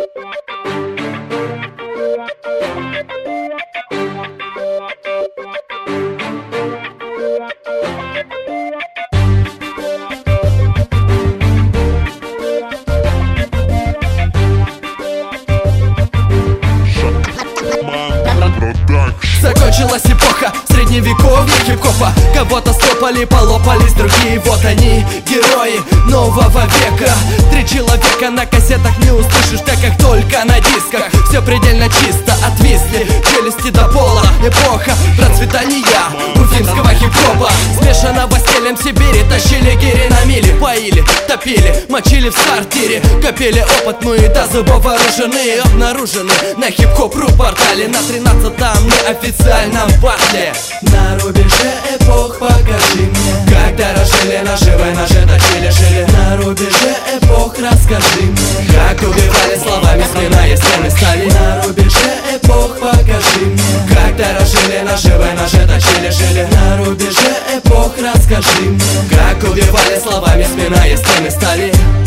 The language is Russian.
Закончилась эпоха средневековья хип-хопа. Кого-то стопали, полопались другие. Вот они, герои нового века. 3 человека на кассетах не услышишь, так как только на дисках. Все предельно чисто, отвисли челюсти до пола. Эпоха процветания уфимского хип-хопа. Смешанного с стилем Сибири. Тащили гири на мили, поили, топили, мочили в сортире. Копили опыт, ну и до зубов вооружены. Обнаружены на хип-хоп.ру портале. На 13-м неофициальном батле. На рубеже эпох покажи мне, как дорожили наживой, ножи точили, жили. На рубеже эпох расскажи мне, как убивали словами, сминая стены стали. На рубеже эпох покажи мне, как дорожили наживой, ножи точили, жили. На рубеже эпох расскажи мне, как убивали словами, сминая стены стали.